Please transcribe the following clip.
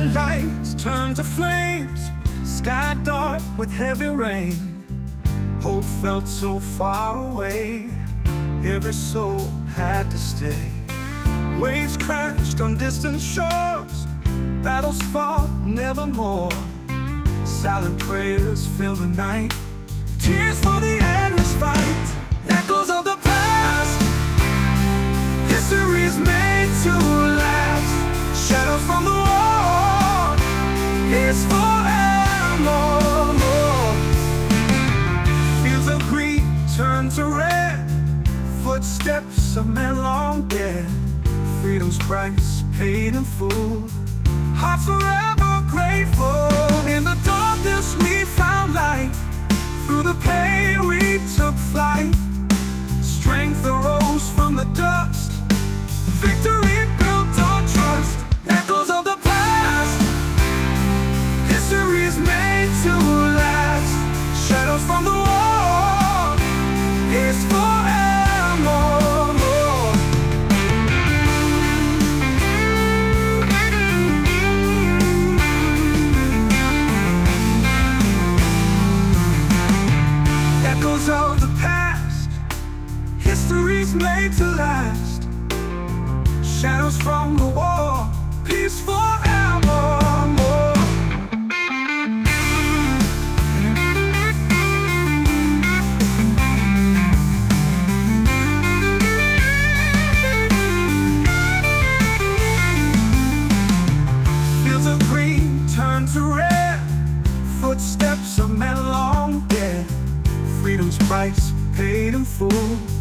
lights turn to flames, sky dark with heavy rain. Hope felt so far away, every soul had to stay. Waves crashed on distant shores, battles fought nevermore. Silent prayers fill the night, tears for the endless fight. Echoes of the past, history's made to last. Shadows from the war, it's forevermore. Fields of green turn to red, footsteps of men long dead. Freedom's price paid in full, hearts forever grateful. In the darkness we found light, through the pain we took flight. Strength arose from the dust, victory built on trust. Echoes of the past, history's made to last. Shadows from the war, it's forevermore. Echoes of the past, history's made to last. Shadows from the war, peace forevermore. Fields of green turn to red, footsteps of men long dead. Freedom's price paid in full,